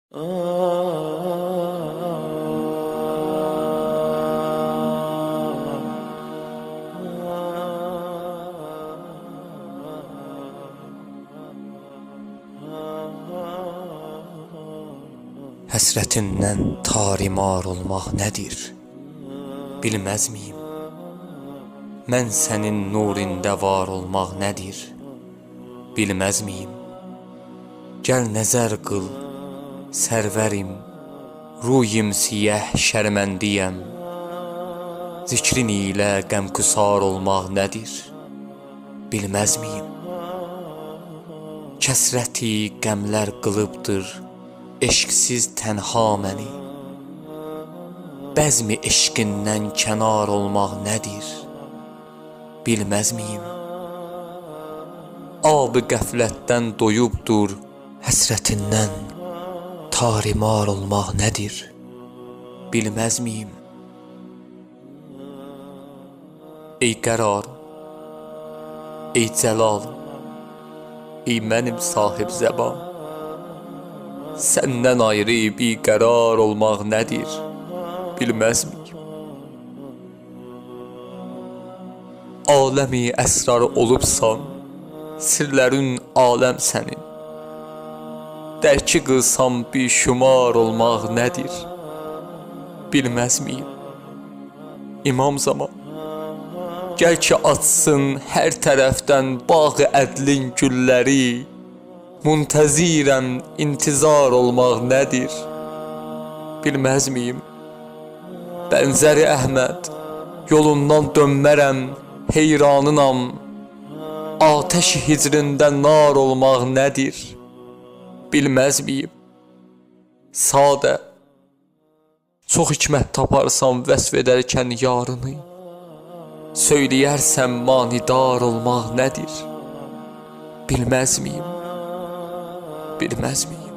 Həsrətindən tarimar olmaq nədir? Bilməz miyim? Mən sənin nurində var olmaq nədir? Bilməz miyim? Gəl nəzər qıl, sərvərim, ruyim siyah şərməndiyəm. Zikrin ilə qəmküsar olmaq nədir? Bilməz miyim? Kəsrəti qəmlər qılıbdır eşqsiz tənha məni. Bəzmi eşqindən kənar olmaq nədir? Bilməz miyim? Ab-ı qəflətdən doyubdur həsrətindən tarimar olmaq nədir? Bilməz miyim? Ey qərar, ey cəlal, ey mənim sahib zəban, səndən ayrı biqərar olmaq nədir? Bilməz miyim? Aləmi əsrar olubsan, sirlərin aləm sənin. Dərki qılsam bişumar olmaq nədir? Bilməz miyim? İmam zaman, gəl ki açsın hər tərəfdən bağı ədlin gülləri. Muntəzirəm, intizar olmaq nədir? Bilməz miyim? Bənzəri Əhməd, yolundan dönmərəm, heyranınam. Atəş hicrində nar olmaq nədir? Bilməz miyim? Sadə, çox hikmət taparsan vəsf edərkən yarını. Söyləyərsən manidar olmaq nədir? Bilməz miyim? Bilməz miyim?